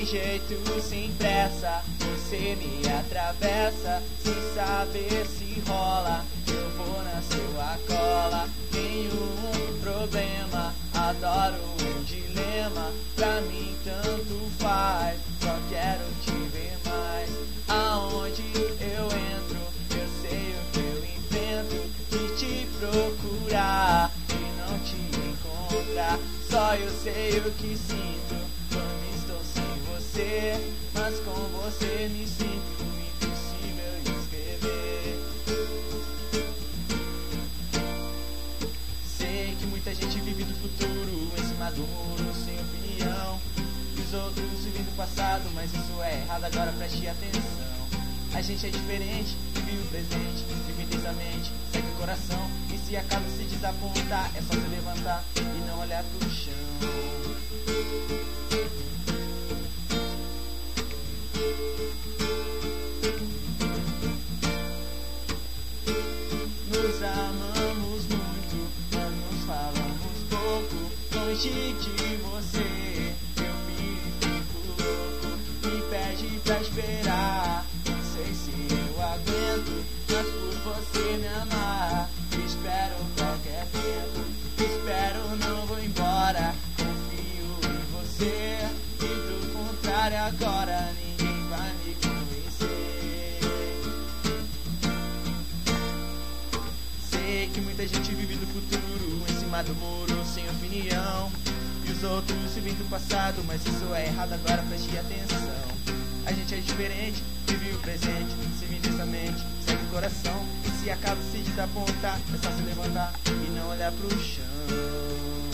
jeito sem pressa, você me atravessa, sem saber se rola, eu vou na sua cola. Nenhum problema, adoro um dilema, pra mim tanto faz, só quero te ver mais. Aonde eu entro, eu sei o que eu invento, de te procurar e não te encontrar. Só eu sei o que sinto quando estou sem você, mas com você me sinto impossível escrever. Sei que muita gente vive do futuro em cima do muro, sem opinião, e os outros vivem do passado, mas isso é errado, agora preste atenção. A gente é diferente, vive o presente, vive intensamente, segue o coração, e se acaso se desapontar, é só se levantar e não olhar pro chão. Nos amamos muito, mas nos falamos pouco. Longe de você, eu fico louco. Me pede pra esperar, não sei se eu aguento, mas por você me amar, espero qualquer tempo. Espero, não vou embora, confio em você, e do contrário agora ninguém vai me convencer. Sei que muita gente vive do futuro em cima do muro, sem opinião, e os outros vivem do passado, mas isso é errado, agora preste atenção. A gente é diferente, vive o presente, se vive intensamente, segue o coração, e se acaso se desapontar, é só se levantar e não olhar pro chão.